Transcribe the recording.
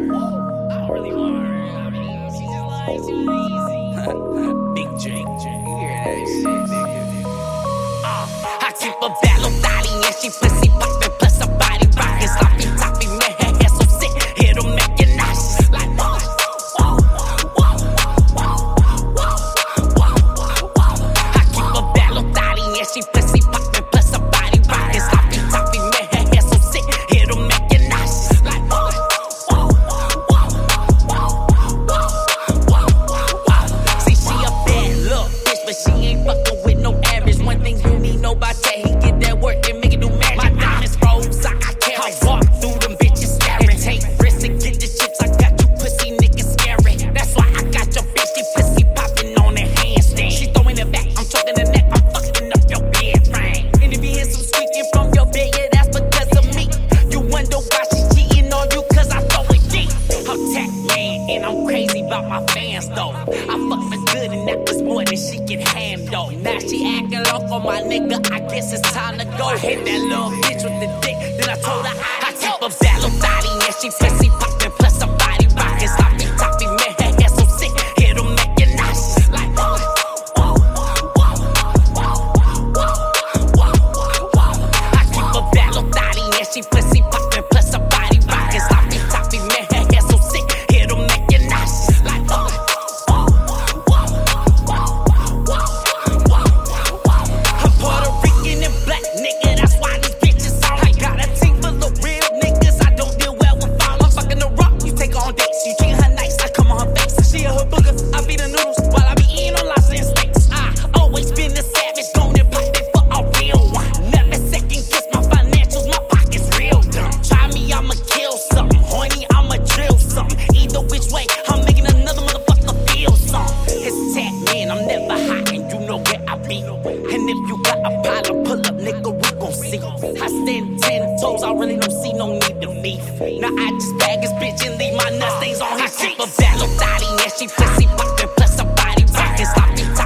I don't really want her. I mean, she just like too easy. Big Drake, you hear that shit, nigga? I keep a battle thotty and she pussy poppin', plus her body rockin', sloppy toppy, man, her hair so sick, it'll make you nauseous. Like whoa, whoa, whoa, whoa, whoa, whoa, whoa. I keep a battle thotty and she pussy poppin', plus her body rockin', sloppy toppy, man, her hair so sick, it'll make you nauseous. Like whoa, whoa, whoa, whoa, whoa, whoa. See, she a bad little bitch, but she ain't fuckin' with no average. One thing you need know about that, he get that work and make it do magic. My diamonds froze, I carry. Walk through them bitches staring. Take risks and get the chips, I got you pussy niggas scary. That's why I got your bitch, she pussy popping on that handstand. She throwing it back, I'm choking the neck, I'm fucking up your bed frame. And if you hear some squeaking from your bed, yeah, that's because of me. You wonder why she cheating on you, cause I throw it deep. I'm tech man, and I'm crazy about my fans though. I fucked her good and that was more than she can handle. Now she acting off on my nigga, I guess it's time to go. I hit that little bitch with the dick, then I told her I keep a battle thotty and she pussy poppin', plus her body rockin', sloppy toppy, man, her hair so sick, it'll make you nauseous. Like whoa, whoa, whoa, whoa, whoa, whoa, whoa. I keep a battle thotty and she pussy poppin', plus her body rockin', sloppy toppy, man, her hair so sick, it'll make you nauseous. Like whoa, whoa, whoa, whoa, whoa, whoa. I'm Puerto Rican and black, nigga, that's why these bitches on. I got a team full of real niggas, I don't deal well with foul. I'm fucking the rock, you take her on dates, you treat her nice, I come on her face. She a her booger, I feed her noodles while I be eating on lobster and steaks. I always been a savage, gon' and pop it for a real one. Never second guess my financials, my pockets real dumb. Try me, I'ma kill something, horny, I'ma drill something. Either which way, I'm making another motherfucker feel something. It's tech man, I'm never hot and you know where I be. And if you got a problem, pull up, nigga, we gon' see. I stand 10 toes, I really don't see no need to beef. Now I just bag his bitch and leave my nut stains on his feet. I keep a battle thotty and she pussy poppin', plus her body rockin', sloppy